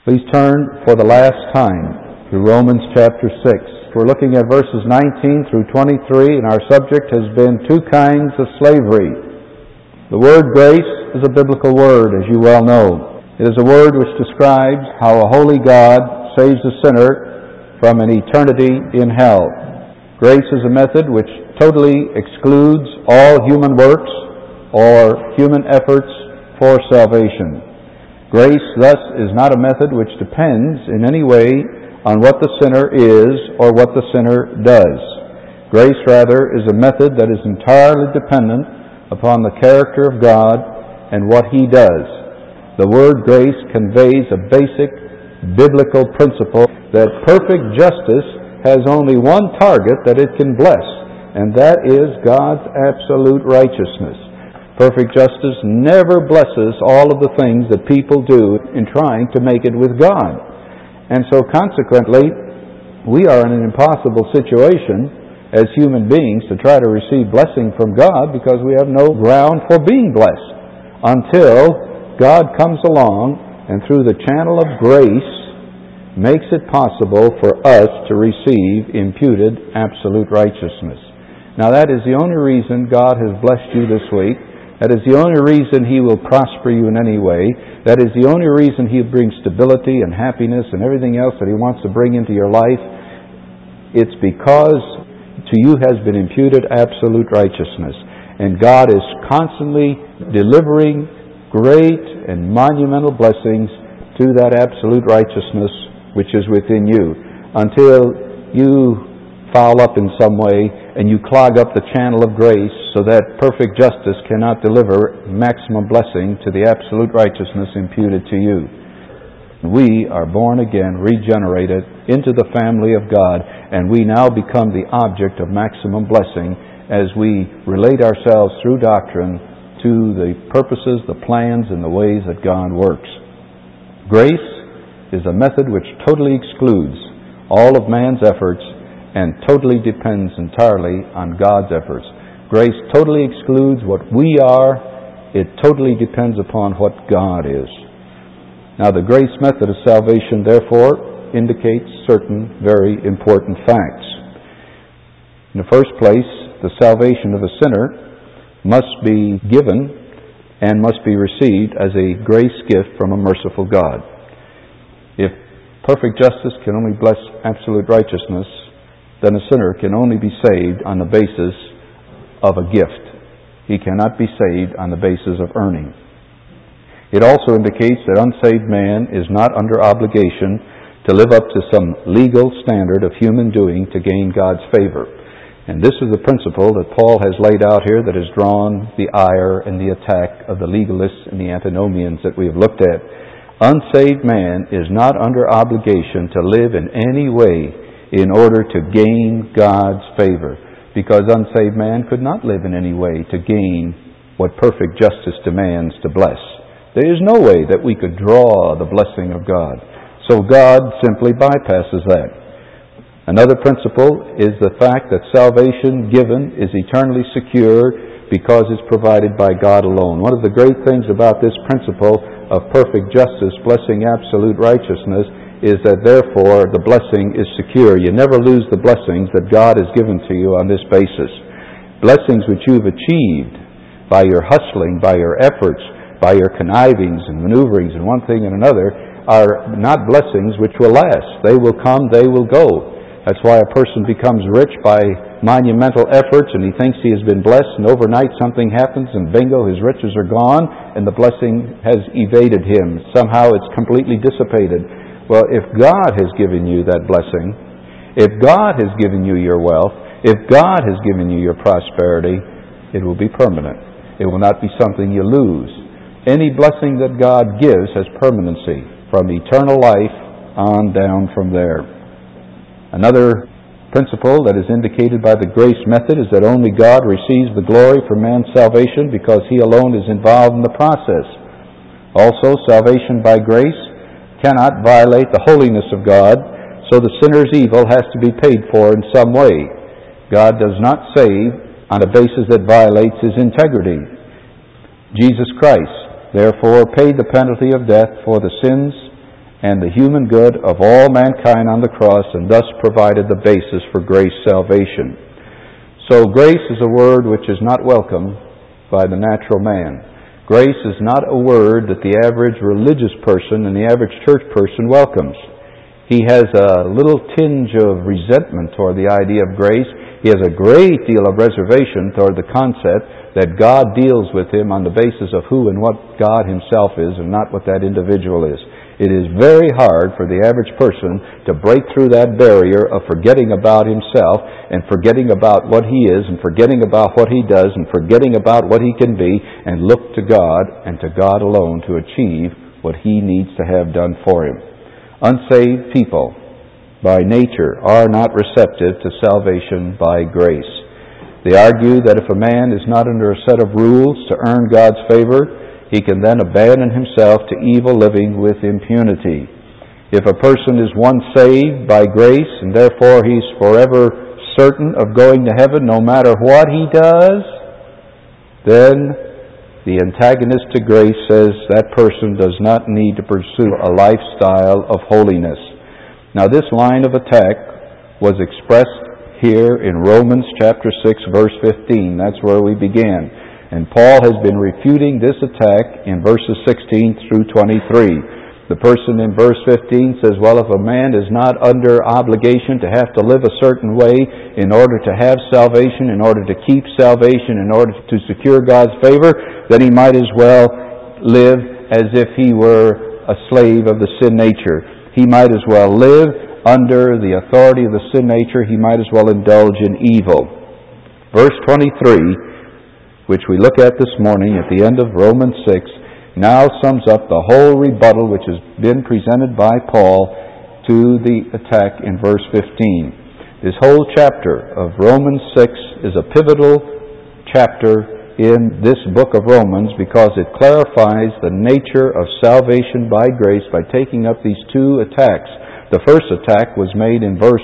Please turn for the last time to Romans chapter 6. We're looking at verses 19 through 23, and our subject has been two kinds of slavery. The word grace is a biblical word, as you well know. It is a word which describes how a holy God saves a sinner from an eternity in hell. Grace is a method which totally excludes all human works or human efforts for salvation. Grace, thus, is not a method which depends in any way on what the sinner is or what the sinner does. Grace, rather, is a method that is entirely dependent upon the character of God and what He does. The word grace conveys a basic biblical principle that perfect justice has only one target that it can bless, and that is God's absolute righteousness. Perfect justice never blesses all of the things that people do in trying to make it with God. And so consequently, we are in an impossible situation as human beings to try to receive blessing from God because we have no ground for being blessed until God comes along and through the channel of grace makes it possible for us to receive imputed absolute righteousness. Now that is the only reason God has blessed you this week. That is the only reason He will prosper you in any way. That is the only reason He brings stability and happiness and everything else that He wants to bring into your life. It's because to you has been imputed absolute righteousness. And God is constantly delivering great and monumental blessings to that absolute righteousness which is within you, until you foul up in some way and you clog up the channel of grace so that perfect justice cannot deliver maximum blessing to the absolute righteousness imputed to you. We are born again, regenerated into the family of God, and we now become the object of maximum blessing as we relate ourselves through doctrine to the purposes, the plans, and the ways that God works. Grace is a method which totally excludes all of man's efforts and totally depends entirely on God's efforts. Grace totally excludes what we are. It totally depends upon what God is. Now, the grace method of salvation, therefore, indicates certain very important facts. In the first place, the salvation of a sinner must be given and must be received as a grace gift from a merciful God. If perfect justice can only bless absolute righteousness, then a sinner can only be saved on the basis of a gift. He cannot be saved on the basis of earning. It also indicates that unsaved man is not under obligation to live up to some legal standard of human doing to gain God's favor. And this is the principle that Paul has laid out here that has drawn the ire and the attack of the legalists and the antinomians that we have looked at. Unsaved man is not under obligation to live in any way in order to gain God's favor, because unsaved man could not live in any way to gain what perfect justice demands to bless. There is no way that we could draw the blessing of God. So God simply bypasses that. Another principle is the fact that salvation given is eternally secured because it's provided by God alone. One of the great things about this principle of perfect justice blessing absolute righteousness is that therefore the blessing is secure. You never lose the blessings that God has given to you on this basis. Blessings which you've achieved by your hustling, by your efforts, by your connivings and maneuverings and one thing and another are not blessings which will last. They will come, they will go. That's why a person becomes rich by monumental efforts and he thinks he has been blessed, and overnight something happens and bingo, his riches are gone and the blessing has evaded him. Somehow it's completely dissipated. Well, if God has given you that blessing, if God has given you your wealth, if God has given you your prosperity, it will be permanent. It will not be something you lose. Any blessing that God gives has permanency from eternal life on down from there. Another principle that is indicated by the grace method is that only God receives the glory for man's salvation because He alone is involved in the process. Also, salvation by grace cannot violate the holiness of God, so the sinner's evil has to be paid for in some way. God does not save on a basis that violates His integrity. Jesus Christ, therefore, paid the penalty of death for the sins and the human good of all mankind on the cross, and thus provided the basis for grace salvation. So grace is a word which is not welcome by the natural man. Grace is not a word that the average religious person and the average church person welcomes. He has a little tinge of resentment toward the idea of grace. He has a great deal of reservation toward the concept that God deals with him on the basis of who and what God himself is and not what that individual is. It is very hard for the average person to break through that barrier of forgetting about himself and forgetting about what he is and forgetting about what he does and forgetting about what he can be and look to God and to God alone to achieve what he needs to have done for him. Unsaved people, by nature, are not receptive to salvation by grace. They argue that if a man is not under a set of rules to earn God's favor, he can then abandon himself to evil living with impunity. If a person is once saved by grace and therefore he's forever certain of going to heaven no matter what he does, then the antagonist to grace says that person does not need to pursue a lifestyle of holiness. Now this line of attack was expressed here in Romans chapter 6 verse 15. That's where we began. And Paul has been refuting this attack in verses 16 through 23. The person in verse 15 says, well, if a man is not under obligation to have to live a certain way in order to have salvation, in order to keep salvation, in order to secure God's favor, then he might as well live as if he were a slave of the sin nature. He might as well live under the authority of the sin nature. He might as well indulge in evil. Verse 23, which we look at this morning at the end of Romans 6, now sums up the whole rebuttal which has been presented by Paul to the attack in verse 15. This whole chapter of Romans 6 is a pivotal chapter in this book of Romans because it clarifies the nature of salvation by grace by taking up these two attacks. The first attack was made in verse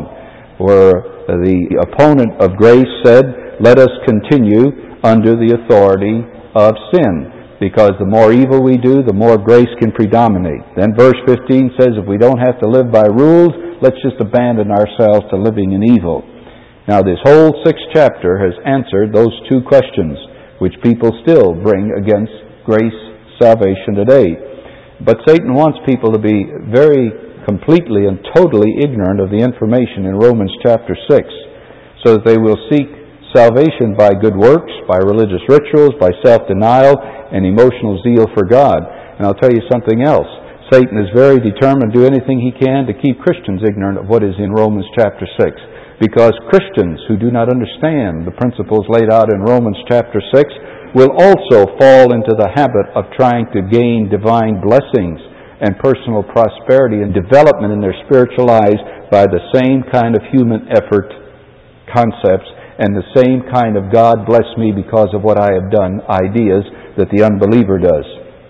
1, where the opponent of grace said, let us continue under the authority of sin, because the more evil we do, the more grace can predominate. Then verse 15 says if we don't have to live by rules, let's just abandon ourselves to living in evil. Now this whole 6th chapter has answered those two questions, which people still bring against grace salvation today. But Satan wants people to be very completely and totally ignorant of the information in Romans chapter 6, so that they will seek salvation by good works, by religious rituals, by self-denial, and emotional zeal for God. And I'll tell you something else. Satan is very determined to do anything he can to keep Christians ignorant of what is in Romans chapter 6. Because Christians who do not understand the principles laid out in Romans chapter 6 will also fall into the habit of trying to gain divine blessings and personal prosperity and development in their spiritual lives by the same kind of human effort concepts and the same kind of God bless me because of what I have done ideas that the unbeliever does.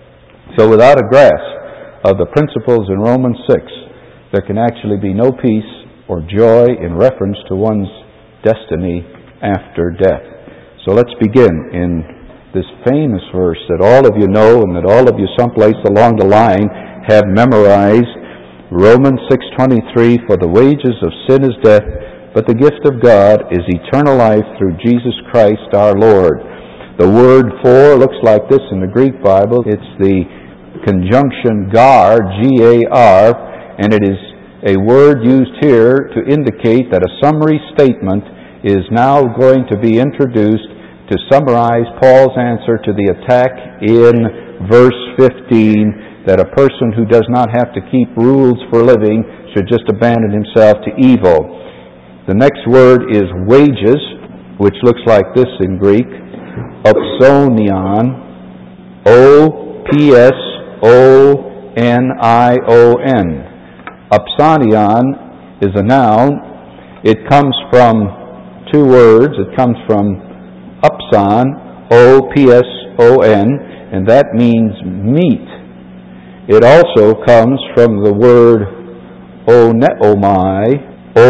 So without a grasp of the principles in Romans 6, there can actually be no peace or joy in reference to one's destiny after death. So let's begin in this famous verse that all of you know and that all of you someplace along the line have memorized. Romans 6:23, for the wages of sin is death, but the gift of God is eternal life through Jesus Christ our Lord. The word for looks like this in the Greek Bible. It's the conjunction gar, G-A-R, and it is a word used here to indicate that a summary statement is now going to be introduced to summarize Paul's answer to the attack in verse 15, that a person who does not have to keep rules for living should just abandon himself to evil. The next word is wages, which looks like this in Greek, opsonion, O-P-S-O-N-I-O-N. Opsonion is a noun. It comes from two words. It comes from upson, O-P-S-O-N, and that means meat. It also comes from the word oneomai,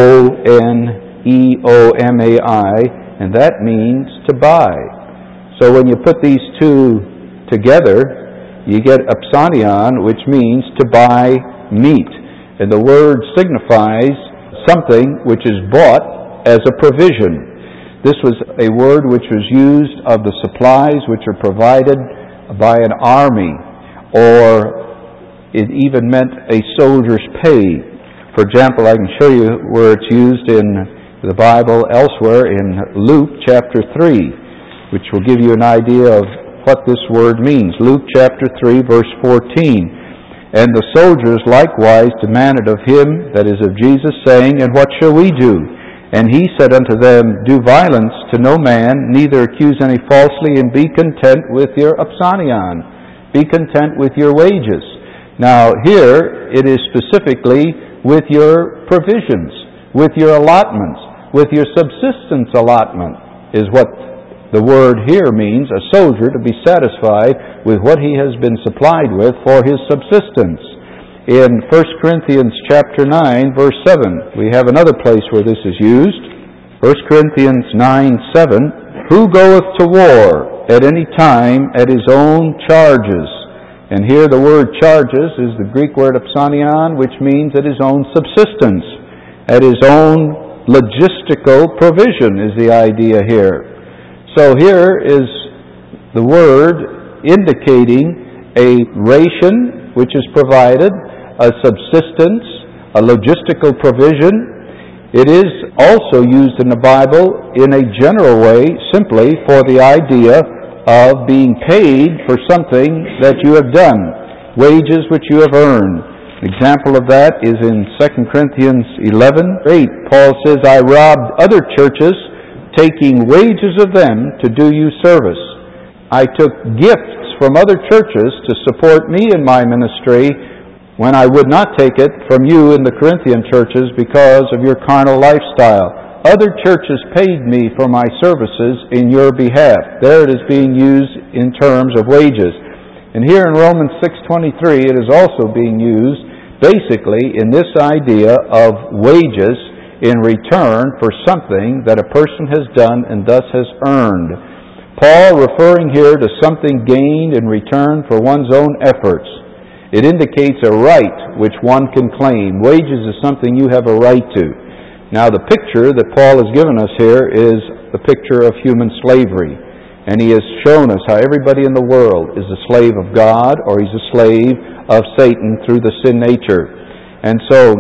O-N-E-O-M-A-I, and that means to buy. So when you put these two together, you get opsonion, which means to buy meat. And the word signifies something which is bought as a provision. This was a word which was used of the supplies which are provided by an army, or it even meant a soldier's pay. For example, I can show you where it's used in the Bible elsewhere in Luke chapter 3, which will give you an idea of what this word means. Luke chapter 3, verse 14. And the soldiers likewise demanded of him, that is of Jesus, saying, And what shall we do? And he said unto them, Do violence to no man, neither accuse any falsely, and be content with your opsanion. Be content with your wages. Now here it is specifically with your provisions, with your allotments, with your subsistence allotment, is what the word here means, a soldier to be satisfied with what he has been supplied with for his subsistence. In 1 Corinthians chapter 9, verse 7, we have another place where this is used. 1 Corinthians 9:7, Who goeth to war at any time at his own charges? And here the word charges is the Greek word opsanion, which means at his own subsistence, at his own logistical provision is the idea here. So here is the word indicating a ration which is provided, a subsistence, a logistical provision. It is also used in the Bible in a general way, simply for the idea of being paid for something that you have done, wages which you have earned. An example of that is in 2 Corinthians 11:8. Paul says, I robbed other churches, taking wages of them to do you service. I took gifts from other churches to support me in my ministry, when I would not take it from you in the Corinthian churches because of your carnal lifestyle. Other churches paid me for my services in your behalf. There it is being used in terms of wages. And here in Romans 6:23, it is also being used basically in this idea of wages in return for something that a person has done and thus has earned. Paul referring here to something gained in return for one's own efforts. It indicates a right which one can claim. Wages is something you have a right to. Now the picture that Paul has given us here is the picture of human slavery. And he has shown us how everybody in the world is a slave of God, or he's a slave of Satan through the sin nature. And so,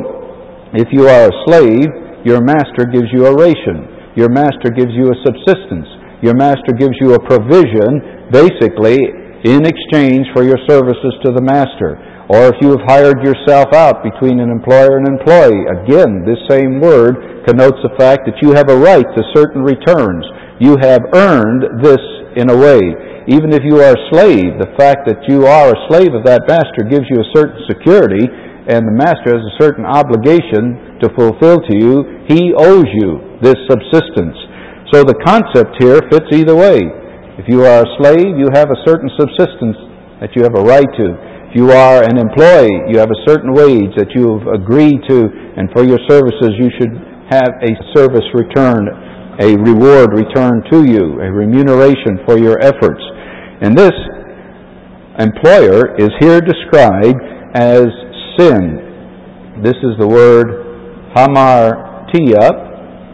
if you are a slave, your master gives you a ration. Your master gives you a subsistence. Your master gives you a provision, basically, in exchange for your services to the master. Or if you have hired yourself out between an employer and employee, again, this same word connotes the fact that you have a right to certain returns. You have earned this in a way. Even if you are a slave, the fact that you are a slave of that master gives you a certain security, and the master has a certain obligation to fulfill to you. He owes you this subsistence. So the concept here fits either way. If you are a slave, you have a certain subsistence that you have a right to. If you are an employee, you have a certain wage that you have agreed to, and for your services you should have a service return, a reward returned to you, a remuneration for your efforts. And this employer is here described as sin. This is the word hamartia,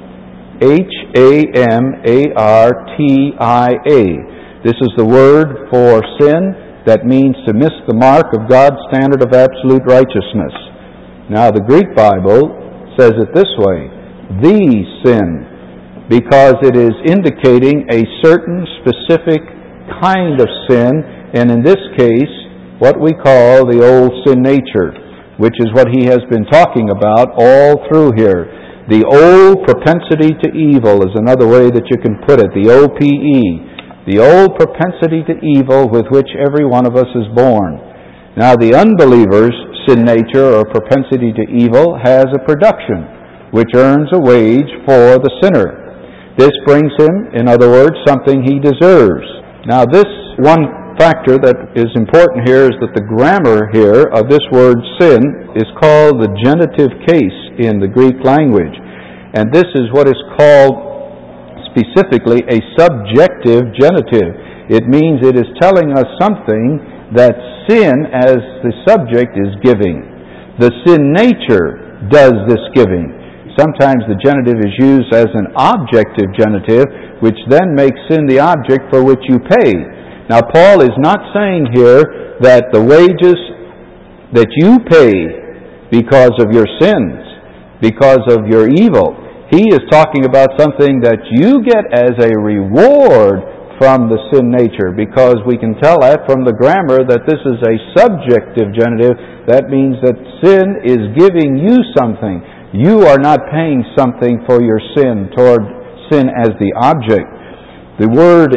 Hamartia. This is the word for sin that means to miss the mark of God's standard of absolute righteousness. Now the Greek Bible says it this way, the sin, because it is indicating a certain specific kind of sin, and in this case, what we call the old sin nature, which is what he has been talking about all through here. The old propensity to evil is another way that you can put it, the OPE, the old propensity to evil with which every one of us is born. Now the unbeliever's sin nature or propensity to evil has a production, which earns a wage for the sinner. This brings him, in other words, something he deserves. Now this one factor that is important here is that the grammar here of this word sin is called the genitive case in the Greek language. And this is what is called specifically a subjective genitive. It means it is telling us something that sin as the subject is giving. The sin nature does this giving. Sometimes the genitive is used as an objective genitive, which then makes sin the object for which you pay. Now, Paul is not saying here that the wages that you pay because of your sins, because of your evil, he is talking about something that you get as a reward from the sin nature, because we can tell that from the grammar that this is a subjective genitive. That means that sin is giving you something. You are not paying something for your sin, toward sin as the object. The word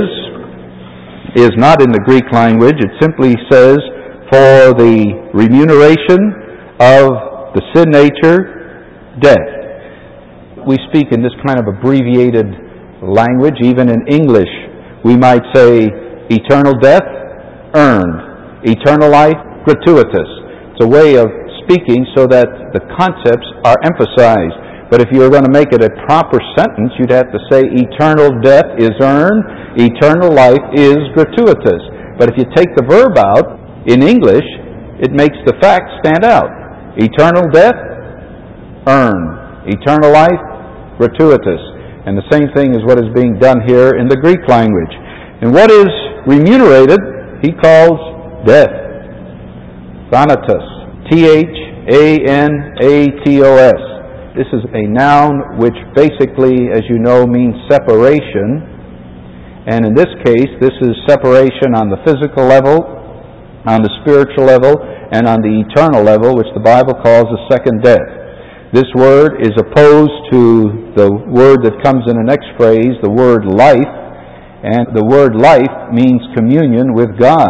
is not in the Greek language. It simply says, for the remuneration of the sin nature, death. We speak in this kind of abbreviated language, even in English. We might say, eternal death, earned. Eternal life, gratuitous. It's a way of speaking so that the concepts are emphasized. But if you were going to make it a proper sentence, you'd have to say eternal death is earned, eternal life is gratuitous. But if you take the verb out, in English, it makes the fact stand out. Eternal death, earned. Eternal life, gratuitous. And the same thing is what is being done here in the Greek language. And what is remunerated, he calls death. Thanatos. Thanatos. This is a noun which basically, as you know, means separation. And in this case, this is separation on the physical level, on the spiritual level, and on the eternal level, which the Bible calls the second death. This word is opposed to the word that comes in the next phrase, the word life. And the word life means communion with God.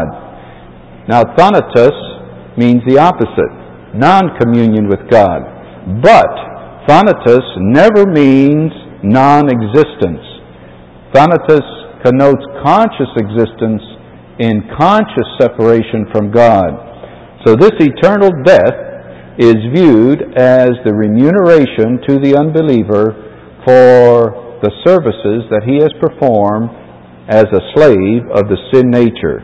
Now, thanatos means the opposite, non-communion with God. But thanatos never means non-existence. Thanatos connotes conscious existence in conscious separation from God. So this eternal death is viewed as the remuneration to the unbeliever for the services that he has performed as a slave of the sin nature.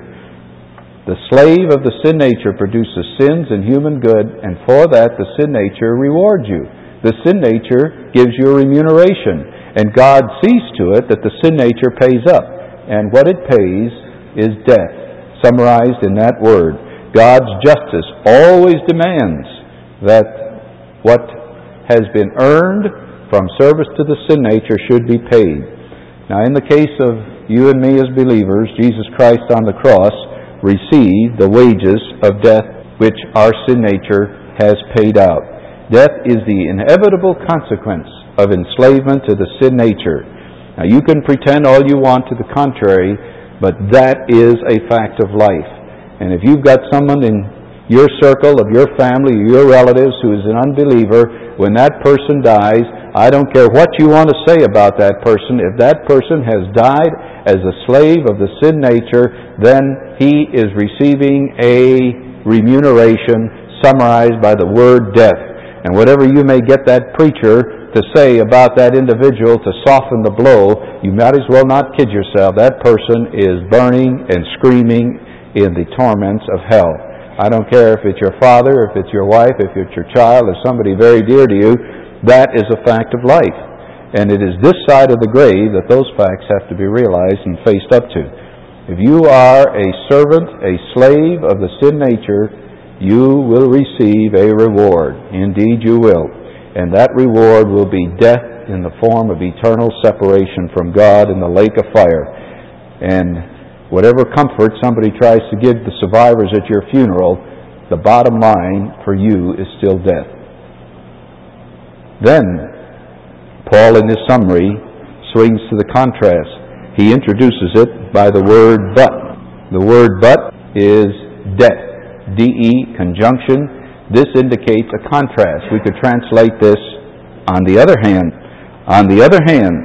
The slave of the sin nature produces sins and human good, and for that the sin nature rewards you. The sin nature gives you a remuneration, and God sees to it that the sin nature pays up. And what it pays is death, summarized in that word. God's justice always demands that what has been earned from service to the sin nature should be paid. Now, in the case of you and me as believers, Jesus Christ on the cross received the wages of death which our sin nature has paid out. Death is the inevitable consequence of enslavement to the sin nature. Now, you can pretend all you want to the contrary, but that is a fact of life. And if you've got someone in your circle, of your family, or your relatives who is an unbeliever, when that person dies, I don't care what you want to say about that person. If that person has died as a slave of the sin nature, then he is receiving a remuneration summarized by the word death. And whatever you may get that preacher to say about that individual to soften the blow, you might as well not kid yourself. That person is burning and screaming in the torments of hell. I don't care if it's your father, if it's your wife, if it's your child, or somebody very dear to you. That is a fact of life. And it is this side of the grave that those facts have to be realized and faced up to. If you are a servant, a slave of the sin nature, you will receive a reward. Indeed you will. And that reward will be death in the form of eternal separation from God in the lake of fire. And whatever comfort somebody tries to give the survivors at your funeral, the bottom line for you is still death. Then, Paul in his summary swings to the contrast. He introduces it by the word but. The word but is death. D-E, conjunction. This indicates a contrast. We could translate this, on the other hand. On the other hand,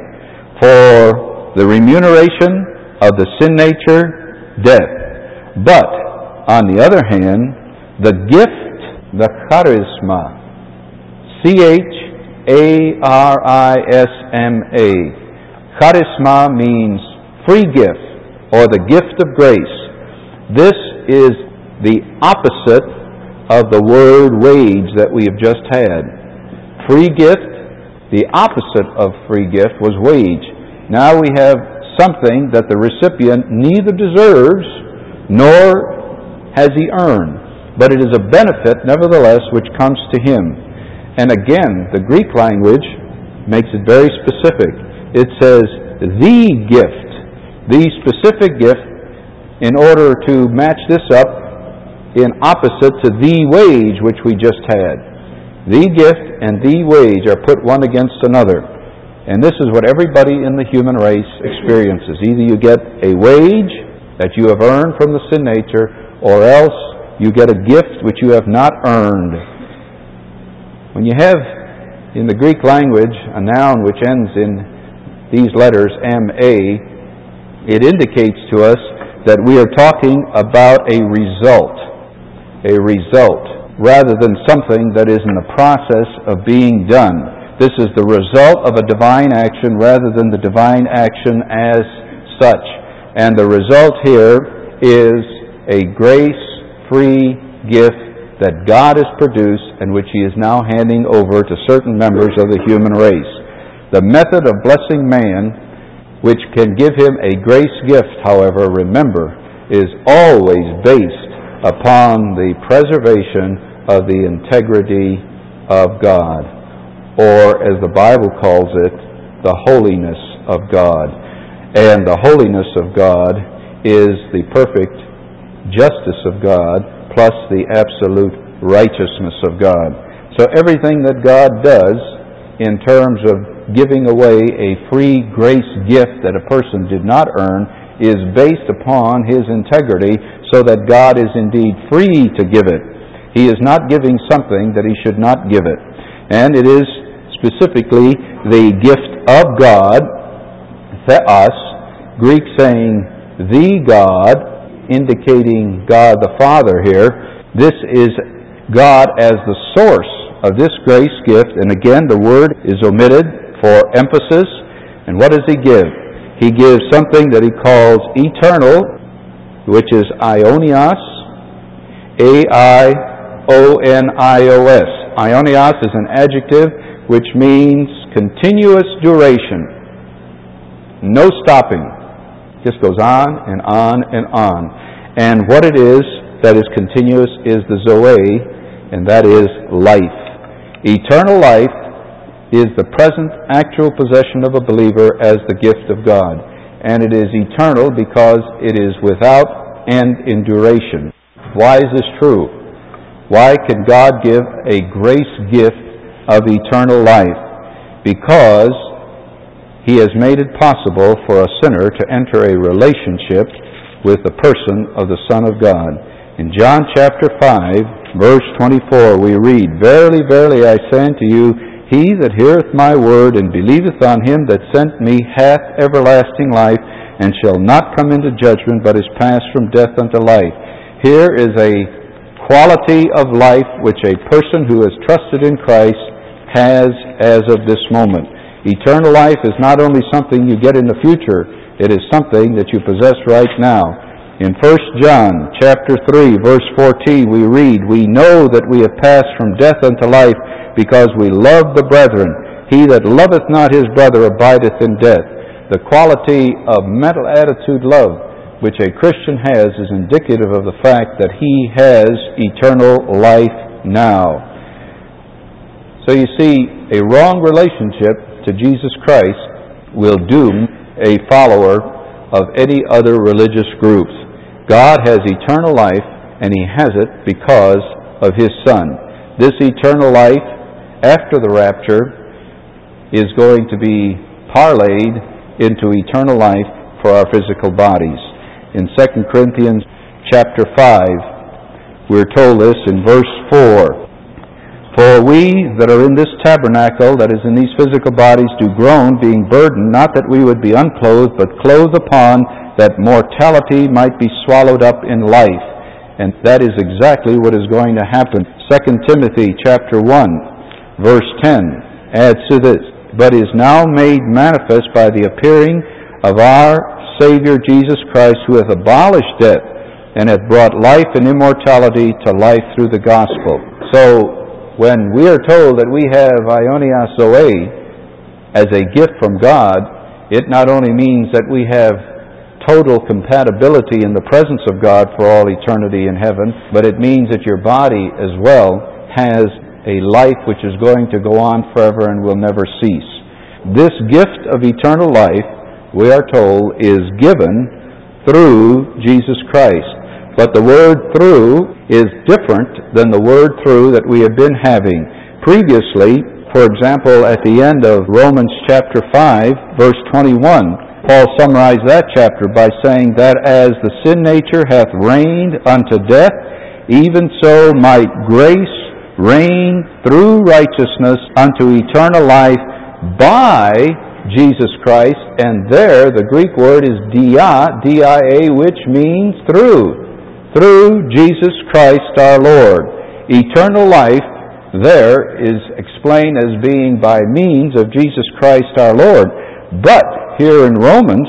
for the remuneration of the sin nature, death. But, on the other hand, the gift, the charisma, C-H-A-R-I-S-M-A. Charisma means free gift, or the gift of grace. This is the opposite of the word wage that we have just had. Free gift, the opposite of free gift was wage. Now we have something that the recipient neither deserves nor has he earned, but it is a benefit nevertheless which comes to him. And again, the Greek language makes it very specific. It says the gift, the specific gift, in order to match this up in opposite to the wage which we just had. The gift and the wage are put one against another. And this is what everybody in the human race experiences. Either you get a wage that you have earned from the sin nature, or else you get a gift which you have not earned. When you have in the Greek language a noun which ends in these letters, M-A, it indicates to us that we are talking about a result, rather than something that is in the process of being done. This is the result of a divine action rather than the divine action as such. And the result here is a grace-free gift that God has produced and which He is now handing over to certain members of the human race. The method of blessing man, which can give him a grace gift, however, remember, is always based upon the preservation of the integrity of God, or as the Bible calls it, the holiness of God. And the holiness of God is the perfect justice of God plus the absolute righteousness of God. So everything that God does in terms of giving away a free grace gift that a person did not earn is based upon His integrity, so that God is indeed free to give it. He is not giving something that He should not give it. And it is specifically the gift of God, theos, Greek saying the God, indicating God the Father here. This is God as the source of this grace gift, and again the word is omitted for emphasis. And what does He give? He gives something that He calls eternal, which is aionios, A-I-O-N-I-O-S. Aionios is an adjective which means continuous duration. No stopping. Just goes on and on and on. And what it is that is continuous is the Zoe, and that is life. Eternal life is the present actual possession of a believer as the gift of God. And it is eternal because it is without end in duration. Why is this true? Why can God give a grace gift of eternal life? Because He has made it possible for a sinner to enter a relationship with the person of the Son of God. In John chapter 5, verse 24, we read, Verily, verily, I say unto you, He that heareth my word and believeth on Him that sent me hath everlasting life, and shall not come into judgment, but is passed from death unto life. Here is a quality of life which a person who has trusted in Christ has as of this moment. Eternal life is not only something you get in the future, it is something that you possess right now. In 1 John chapter 3, verse 14, we read, We know that we have passed from death unto life, because we love the brethren. He that loveth not his brother abideth in death. The quality of mental attitude love which a Christian has is indicative of the fact that he has eternal life now. So you see, a wrong relationship to Jesus Christ will doom a follower of any other religious groups. God has eternal life, and He has it because of His Son. This eternal life, after the rapture, is going to be parlayed into eternal life for our physical bodies. In 2 Corinthians chapter 5, we're told this in verse 4. For we that are in this tabernacle, that is in these physical bodies, do groan, being burdened, not that we would be unclothed, but clothed upon, that mortality might be swallowed up in life. And that is exactly what is going to happen. 2 Timothy chapter 1, verse 10 adds to this, But is now made manifest by the appearing of our Savior Jesus Christ, who hath abolished death, and hath brought life and immortality to life through the gospel. So, when we are told that we have Aionios Zoe as a gift from God, it not only means that we have total compatibility in the presence of God for all eternity in heaven, but it means that your body as well has a life which is going to go on forever and will never cease. This gift of eternal life, we are told, is given through Jesus Christ. But the word through is different than the word through that we have been having. Previously, for example, at the end of Romans chapter 5, verse 21, Paul summarized that chapter by saying that as the sin nature hath reigned unto death, even so might grace reign through righteousness unto eternal life by Jesus Christ. And there the Greek word is dia, D-I-A, which means through Jesus Christ our Lord. Eternal life there is explained as being by means of Jesus Christ our Lord. But here in Romans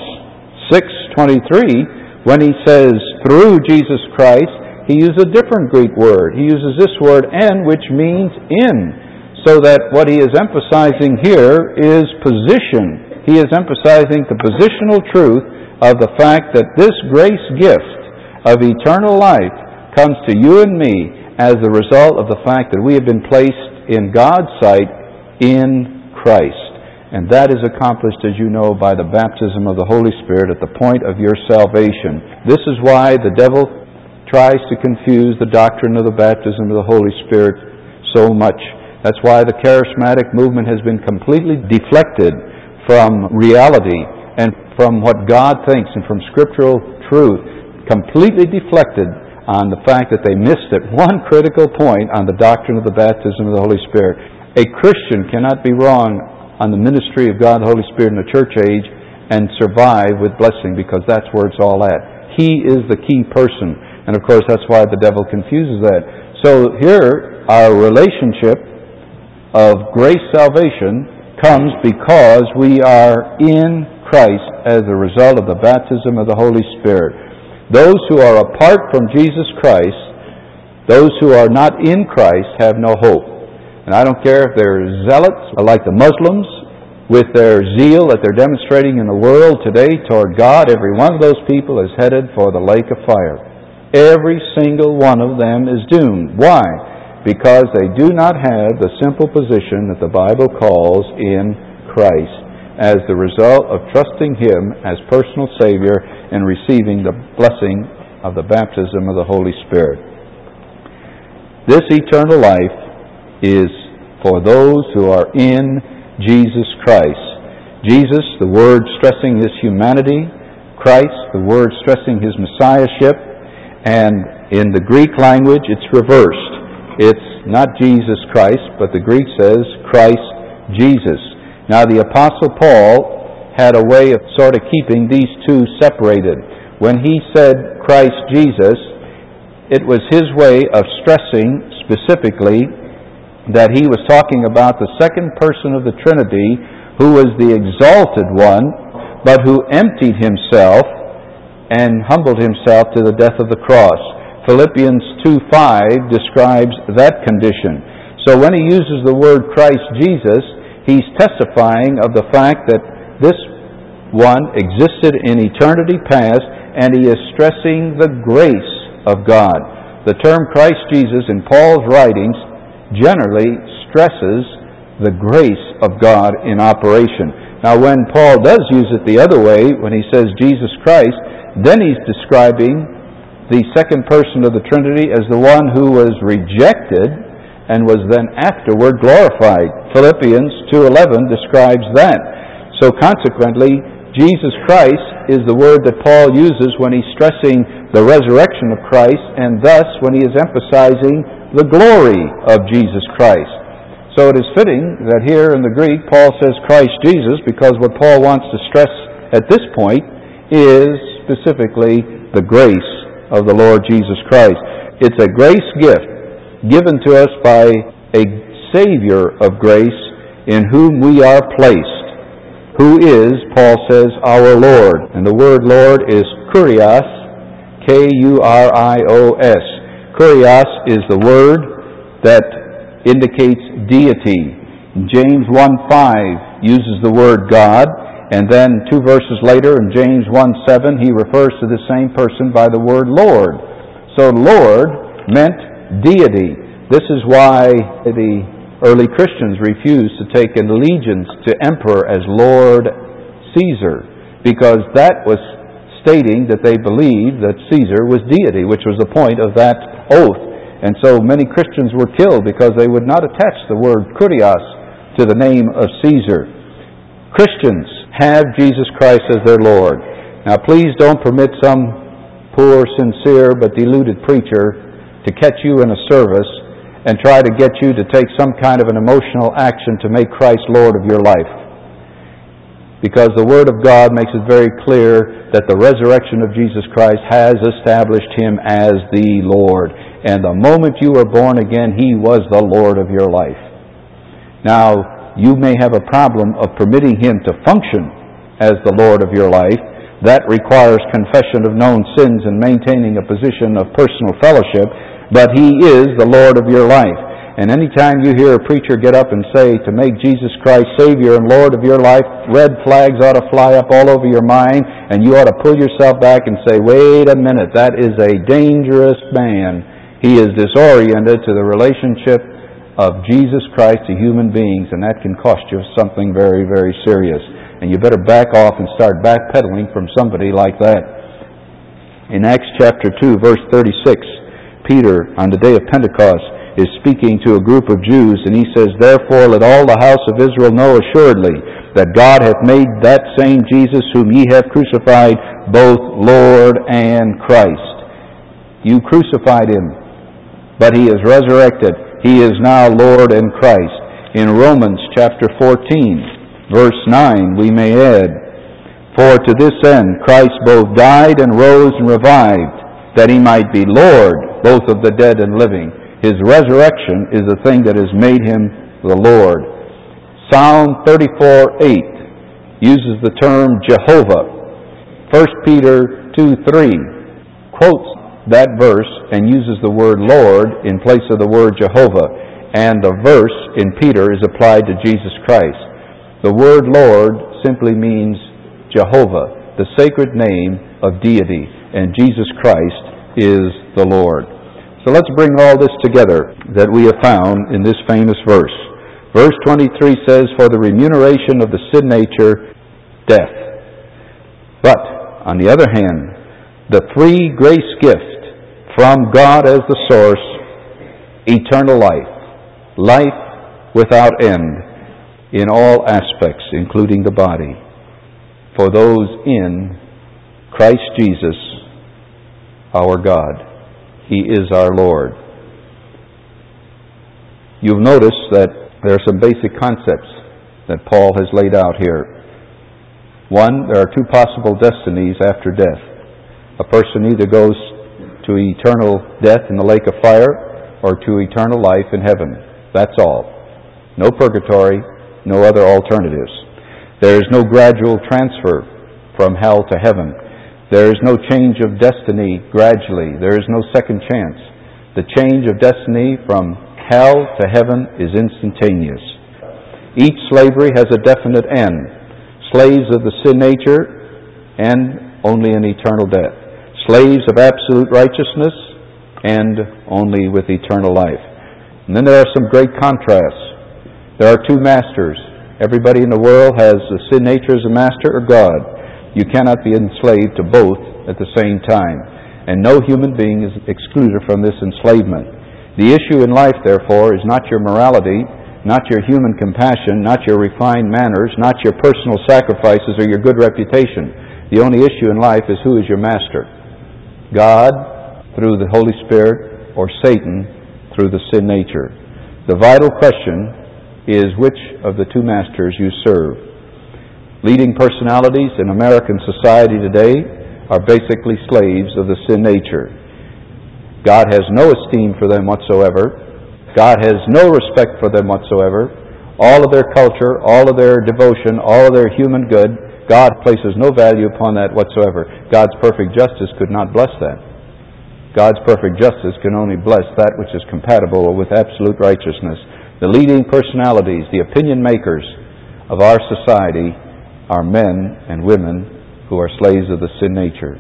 6:23, when he says through Jesus Christ, he uses a different Greek word. He uses this word en, which means in. So that what he is emphasizing here is position. He is emphasizing the positional truth of the fact that this grace gift of eternal life comes to you and me as the result of the fact that we have been placed in God's sight in Christ. And that is accomplished, as you know, by the baptism of the Holy Spirit at the point of your salvation. This is why the devil tries to confuse the doctrine of the baptism of the Holy Spirit so much. That's why the charismatic movement has been completely deflected from reality and from what God thinks and from scriptural truth, completely deflected on the fact that they missed at one critical point on the doctrine of the baptism of the Holy Spirit. A Christian cannot be wrong on the ministry of God the Holy Spirit in the church age and survive with blessing, because that's where it's all at. He is the key person. And of course that's why the devil confuses that. So here our relationship of grace salvation comes because we are in Christ as a result of the baptism of the Holy Spirit. Those who are apart from Jesus Christ, those who are not in Christ, have no hope. And I don't care if they're zealots, like the Muslims, with their zeal that they're demonstrating in the world today toward God. Every one of those people is headed for the lake of fire. Every single one of them is doomed. Why? Because they do not have the simple position that the Bible calls in Christ as the result of trusting Him as personal Savior and receiving the blessing of the baptism of the Holy Spirit. This eternal life is for those who are in Jesus Christ. Jesus, the word stressing His humanity. Christ, the word stressing His messiahship. And in the Greek language, it's reversed. It's not Jesus Christ, but the Greek says Christ Jesus. Now, the Apostle Paul had a way of sort of keeping these two separated. When he said Christ Jesus, it was his way of stressing specifically that he was talking about the second person of the Trinity, who was the exalted one, but who emptied himself and humbled himself to the death of the cross. Philippians 2:5 describes that condition. So when he uses the word Christ Jesus, he's testifying of the fact that this one existed in eternity past, and he is stressing the grace of God. The term Christ Jesus in Paul's writings generally stresses the grace of God in operation. Now when Paul does use it the other way, when he says Jesus Christ, then he's describing the second person of the Trinity as the one who was rejected and was then afterward glorified. Philippians 2:11 describes that. So consequently, Jesus Christ is the word that Paul uses when he's stressing the resurrection of Christ, and thus when he is emphasizing the glory of Jesus Christ. So it is fitting that here in the Greek, Paul says Christ Jesus, because what Paul wants to stress at this point is specifically the grace of the Lord Jesus Christ. It's a grace gift given to us by a Savior of grace in whom we are placed, who is, Paul says, our Lord. And the word Lord is kurios, K-U-R-I-O-S. Kurios is the word that indicates deity. James 1:5 uses the word God, and then 2 verses later in James 1:7 he refers to the same person by the word Lord. So Lord meant deity. This is why the early Christians refused to take an allegiance to emperor as Lord Caesar, because that was stating that they believed that Caesar was deity, which was the point of that oath. And so many Christians were killed because they would not attach the word Kurios to the name of Caesar. Christians have Jesus Christ as their Lord. Now please don't permit some poor, sincere, but deluded preacher to catch you in a service and try to get you to take some kind of an emotional action to make Christ Lord of your life. Because the Word of God makes it very clear that the resurrection of Jesus Christ has established Him as the Lord. And the moment you were born again, He was the Lord of your life. Now, you may have a problem of permitting Him to function as the Lord of your life. That requires confession of known sins and maintaining a position of personal fellowship, but He is the Lord of your life. And anytime you hear a preacher get up and say, to make Jesus Christ Savior and Lord of your life, red flags ought to fly up all over your mind, and you ought to pull yourself back and say, wait a minute, that is a dangerous man. He is disoriented to the relationship of Jesus Christ to human beings, and that can cost you something very, very serious. And you better back off and start backpedaling from somebody like that. In Acts chapter 2, verse 36, Peter, on the day of Pentecost, is speaking to a group of Jews, and he says, therefore let all the house of Israel know assuredly that God hath made that same Jesus whom ye have crucified both Lord and Christ. You crucified Him, but He is resurrected. He is now Lord and Christ. In Romans chapter 14, verse 9, we may add, for to this end Christ both died and rose and revived, that He might be Lord both of the dead and living. His resurrection is the thing that has made Him the Lord. Psalm 34:8 uses the term Jehovah. 1 Peter 2:3 quotes that verse and uses the word Lord in place of the word Jehovah. And the verse in Peter is applied to Jesus Christ. The word Lord simply means Jehovah, the sacred name of deity, and Jesus Christ is the Lord. So let's bring all this together that we have found in this famous verse. Verse 23 says, for the remuneration of the sin nature, death. But, on the other hand, the free grace gift from God as the source, eternal life. Life without end in all aspects, including the body. For those in Christ Jesus, our God. He is our Lord. You'll notice that there are some basic concepts that Paul has laid out here. One, there are two possible destinies after death. A person either goes to eternal death in the lake of fire or to eternal life in heaven. That's all. No purgatory, no other alternatives. There is no gradual transfer from hell to heaven. There is no change of destiny gradually. There is no second chance. The change of destiny from hell to heaven is instantaneous. Each slavery has a definite end. Slaves of the sin nature end only in eternal death. Slaves of absolute righteousness end only with eternal life. And then there are some great contrasts. There are two masters. Everybody in the world has the sin nature as a master or God. You cannot be enslaved to both at the same time. And no human being is excluded from this enslavement. The issue in life, therefore, is not your morality, not your human compassion, not your refined manners, not your personal sacrifices or your good reputation. The only issue in life is who is your master. God through the Holy Spirit or Satan through the sin nature. The vital question is which of the two masters you serve. Leading personalities in American society today are basically slaves of the sin nature. God has no esteem for them whatsoever. God has no respect for them whatsoever. All of their culture, all of their devotion, all of their human good, God places no value upon that whatsoever. God's perfect justice could not bless that. God's perfect justice can only bless that which is compatible with absolute righteousness. The leading personalities, the opinion makers of our society are men and women who are slaves of the sin nature.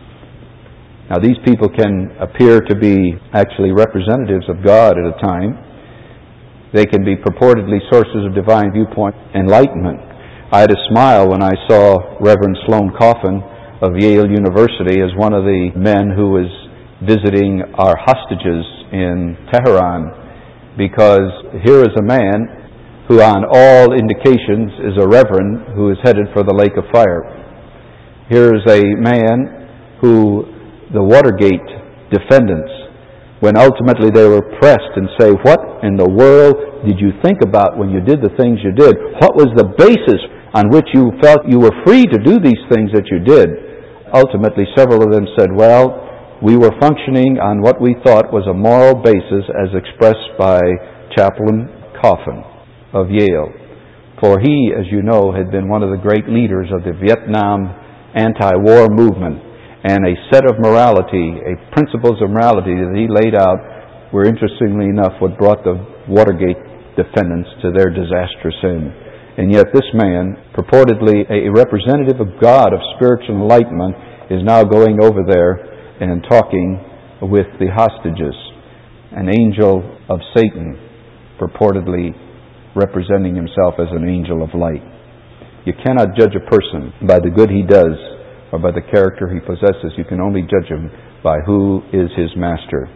Now these people can appear to be actually representatives of God at a time. They can be purportedly sources of divine viewpoint enlightenment. I had a smile when I saw Reverend Sloan Coffin of Yale University as one of the men who was visiting our hostages in Tehran, because here is a man who on all indications is a reverend who is headed for the lake of fire. Here is a man who the Watergate defendants, when ultimately they were pressed and say, what in the world did you think about when you did the things you did? What was the basis on which you felt you were free to do these things that you did? Ultimately, several of them said, well, we were functioning on what we thought was a moral basis as expressed by Chaplain Coffin of Yale. For he, as you know, had been one of the great leaders of the Vietnam anti-war movement, and a set of morality, principles of morality that he laid out were, interestingly enough, what brought the Watergate defendants to their disastrous end. And yet this man, purportedly a representative of God, of spiritual enlightenment, is now going over there and talking with the hostages, an angel of Satan, purportedly representing himself as an angel of light. You cannot judge a person by the good he does or by the character he possesses. You can only judge him by who is his master.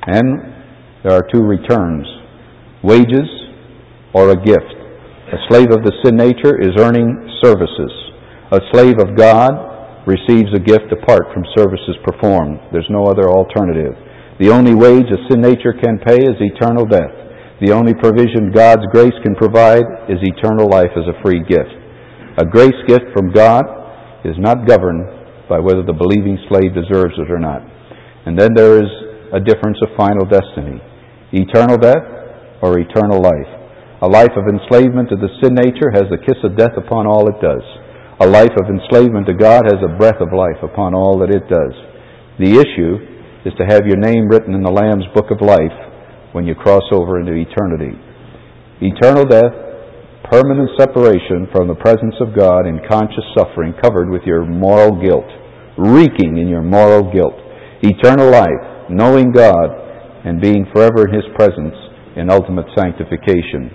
And there are two returns, wages or a gift. A slave of the sin nature is earning services. A slave of God receives a gift apart from services performed. There's no other alternative. The only wage a sin nature can pay is eternal death. The only provision God's grace can provide is eternal life as a free gift. A grace gift from God is not governed by whether the believing slave deserves it or not. And then there is a difference of final destiny. Eternal death or eternal life. A life of enslavement to the sin nature has the kiss of death upon all it does. A life of enslavement to God has a breath of life upon all that it does. The issue is to have your name written in the Lamb's book of life when you cross over into eternity. Eternal death, permanent separation from the presence of God in conscious suffering, covered with your moral guilt, reeking in your moral guilt. Eternal life, knowing God and being forever in His presence in ultimate sanctification.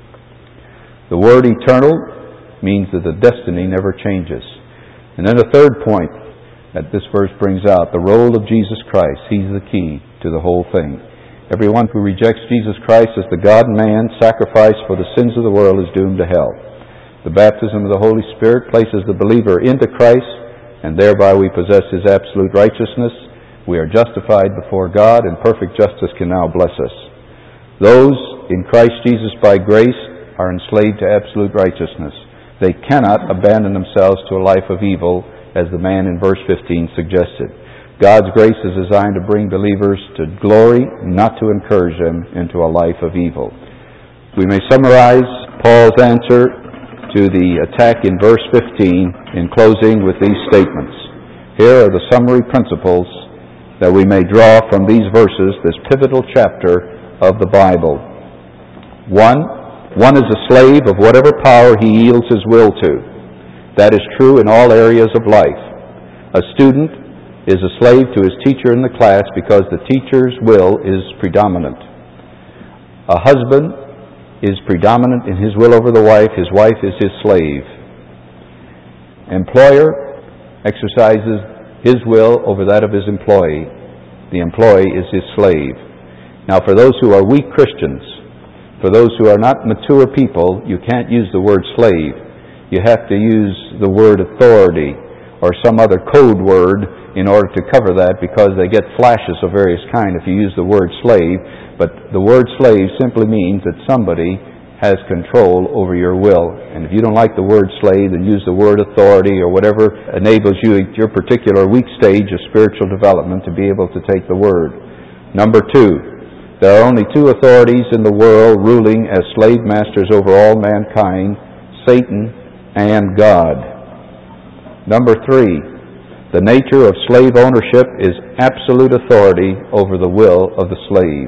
The word eternal means that the destiny never changes. And then the third point that this verse brings out, the role of Jesus Christ. He's the key to the whole thing. Everyone who rejects Jesus Christ as the God-man sacrifice for the sins of the world is doomed to hell. The baptism of the Holy Spirit places the believer into Christ, and thereby we possess His absolute righteousness. We are justified before God, and perfect justice can now bless us. Those in Christ Jesus by grace are enslaved to absolute righteousness. They cannot abandon themselves to a life of evil, as the man in verse 15 suggested. God's grace is designed to bring believers to glory, not to encourage them into a life of evil. We may summarize Paul's answer to the attack in verse 15 in closing with these statements. Here are the summary principles that we may draw from these verses, this pivotal chapter of the Bible. One is a slave of whatever power he yields his will to. That is true in all areas of life. A student is a slave to his teacher in the class because the teacher's will is predominant. A husband is predominant in his will over the wife. His wife is his slave. Employer exercises his will over that of his employee. The employee is his slave. Now, for those who are weak Christians, for those who are not mature people, you can't use the word slave. You have to use the word authority or some other code word in order to cover that, because they get flashes of various kind if you use the word slave. But the word slave simply means that somebody has control over your will. And if you don't like the word slave, then use the word authority or whatever enables you at your particular weak stage of spiritual development to be able to take the word. Number two, there are only two authorities in the world ruling as slave masters over all mankind, Satan and God. Number three, The nature of slave ownership is absolute authority over the will of the slave.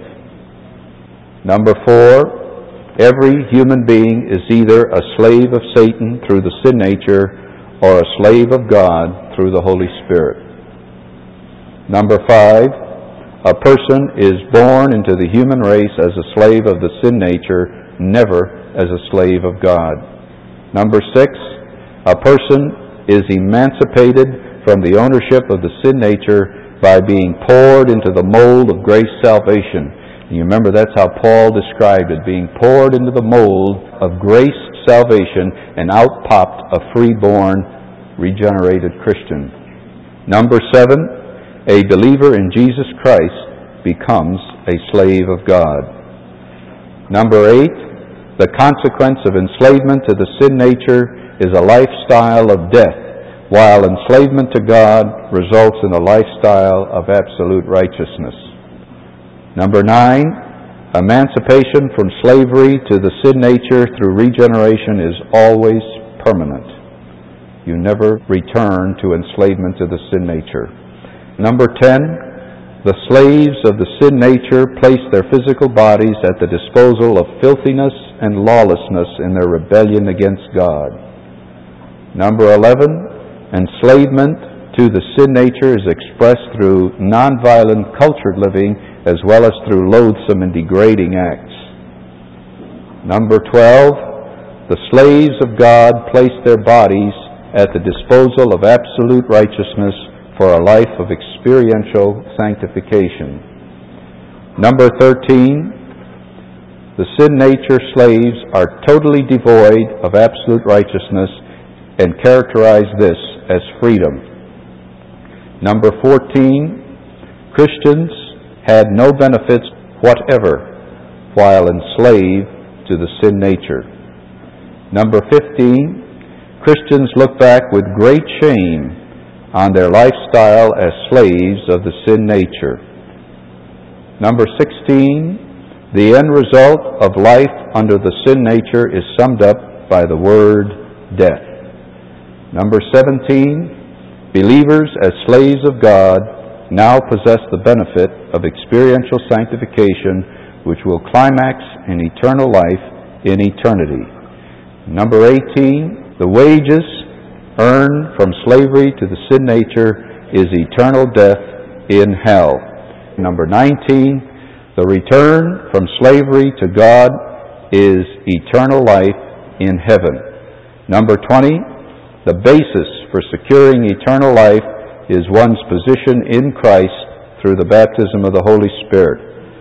Number 4, every human being is either a slave of Satan through the sin nature or a slave of God through the Holy Spirit. Number 5, a person is born into the human race as a slave of the sin nature, never as a slave of God. Number 6, a person is emancipated from the ownership of the sin nature by being poured into the mold of grace salvation. And you remember that's how Paul described it, being poured into the mold of grace salvation, and out popped a freeborn, regenerated Christian. Number 7, a believer in Jesus Christ becomes a slave of God. Number 8, the consequence of enslavement to the sin nature is a lifestyle of death, while enslavement to God results in a lifestyle of absolute righteousness. Number 9, emancipation from slavery to the sin nature through regeneration is always permanent. You never return to enslavement to the sin nature. Number 10, the slaves of the sin nature place their physical bodies at the disposal of filthiness and lawlessness in their rebellion against God. Number 11, enslavement to the sin nature is expressed through nonviolent cultured living as well as through loathsome and degrading acts. Number 12, the slaves of God place their bodies at the disposal of absolute righteousness for a life of experiential sanctification. Number 13, the sin nature slaves are totally devoid of absolute righteousness and characterize this as freedom. Number 14, Christians had no benefits whatever while enslaved to the sin nature. Number 15, Christians look back with great shame on their lifestyle as slaves of the sin nature. Number 16, the end result of life under the sin nature is summed up by the word death. Number 17, believers as slaves of God now possess the benefit of experiential sanctification, which will climax in eternal life in eternity. Number 18, the wages earned from slavery to the sin nature is eternal death in hell. Number 19, the return from slavery to God is eternal life in heaven. Number 20, the basis for securing eternal life is one's position in Christ through the baptism of the Holy Spirit.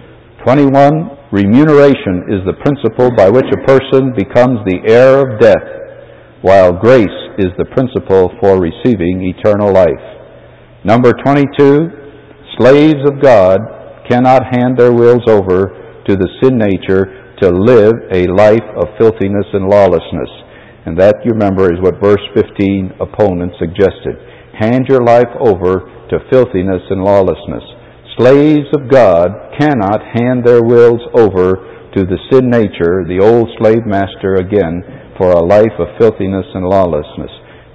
21, remuneration is the principle by which a person becomes the heir of death, while grace is the principle for receiving eternal life. Number 22, slaves of God cannot hand their wills over to the sin nature to live a life of filthiness and lawlessness. And that, you remember, is what verse 15 opponent suggested. Hand your life over to filthiness and lawlessness. Slaves of God cannot hand their wills over to the sin nature, the old slave master again, for a life of filthiness and lawlessness.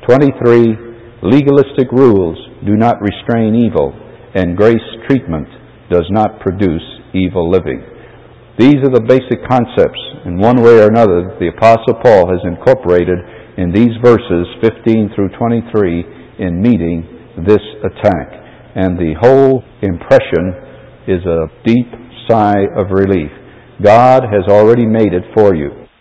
23, legalistic rules do not restrain evil, and grace treatment does not produce evil living. These are the basic concepts, in one way or another, the Apostle Paul has incorporated in these verses 15 through 23 in meeting this attack. And the whole impression is a deep sigh of relief. God has already made it for you.